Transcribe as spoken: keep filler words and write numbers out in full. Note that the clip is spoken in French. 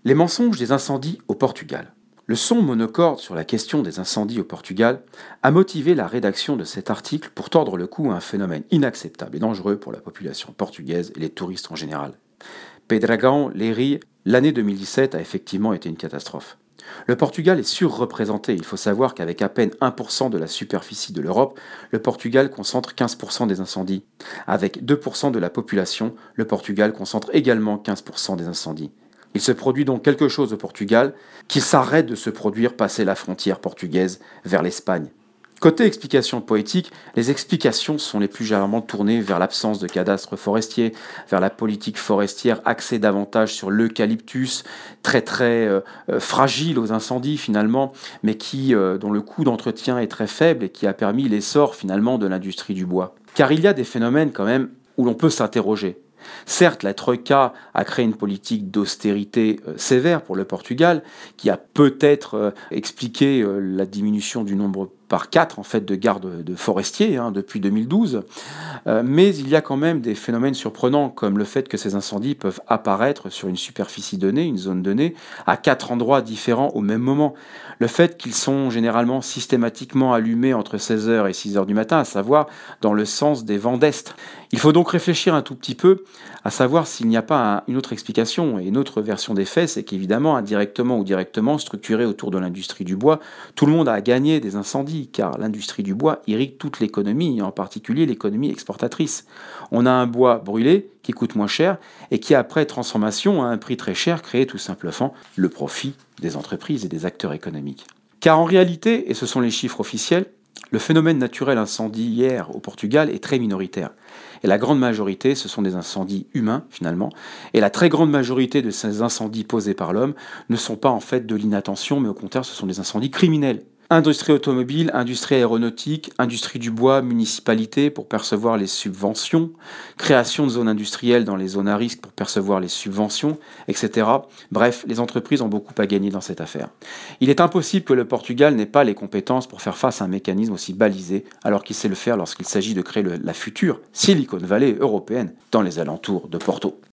Les mensonges des incendies au Portugal. Le son monocorde sur la question des incendies au Portugal a motivé la rédaction de cet article pour tordre le cou à un phénomène inacceptable et dangereux pour la population portugaise et les touristes en général. Pedragão, Leiria, l'année deux mille dix-sept a effectivement été une catastrophe. Le Portugal est surreprésenté. Il faut savoir qu'avec à peine un pour cent de la superficie de l'Europe, le Portugal concentre quinze pour cent des incendies. Avec deux pour cent de la population, le Portugal concentre également quinze pour cent des incendies. Il se produit donc quelque chose au Portugal qui s'arrête de se produire passé la frontière portugaise vers l'Espagne. Côté explications poétiques, les explications sont les plus généralement tournées vers l'absence de cadastre forestier, vers la politique forestière axée davantage sur l'eucalyptus, très très euh, euh, fragile aux incendies finalement, mais qui, euh, dont le coût d'entretien est très faible et qui a permis l'essor finalement de l'industrie du bois. Car il y a des phénomènes quand même où l'on peut s'interroger. Certes, la Troïka a créé une politique d'austérité euh, sévère pour le Portugal, qui a peut-être euh, expliqué euh, la diminution du nombre par quatre en fait, de gardes de forestiers hein, depuis deux mille douze. Euh, mais il y a quand même des phénomènes surprenants, comme le fait que ces incendies peuvent apparaître sur une superficie donnée, une zone donnée, à quatre endroits différents au même moment. Le fait qu'ils sont généralement systématiquement allumés entre seize heures et six heures du matin, à savoir dans le sens des vents d'Est. Il faut donc réfléchir un tout petit peu à savoir s'il n'y a pas un, une autre explication et une autre version des faits, c'est qu'évidemment, indirectement ou directement, structuré autour de l'industrie du bois, tout le monde a gagné des incendies, car l'industrie du bois irrigue toute l'économie, et en particulier l'économie exportatrice. On a un bois brûlé qui coûte moins cher et qui, après transformation, à un prix très cher, crée tout simplement le profit des entreprises et des acteurs économiques. Car en réalité, et ce sont les chiffres officiels, le phénomène naturel incendiaire au Portugal est très minoritaire. Et la grande majorité, ce sont des incendies humains, finalement. Et la très grande majorité de ces incendies posés par l'homme ne sont pas en fait de l'inattention, mais au contraire, ce sont des incendies criminels. Industrie automobile, industrie aéronautique, industrie du bois, municipalité pour percevoir les subventions, création de zones industrielles dans les zones à risque pour percevoir les subventions, et cetera. Bref, les entreprises ont beaucoup à gagner dans cette affaire. Il est impossible que le Portugal n'ait pas les compétences pour faire face à un mécanisme aussi balisé, alors qu'il sait le faire lorsqu'il s'agit de créer le, la future Silicon Valley européenne dans les alentours de Porto.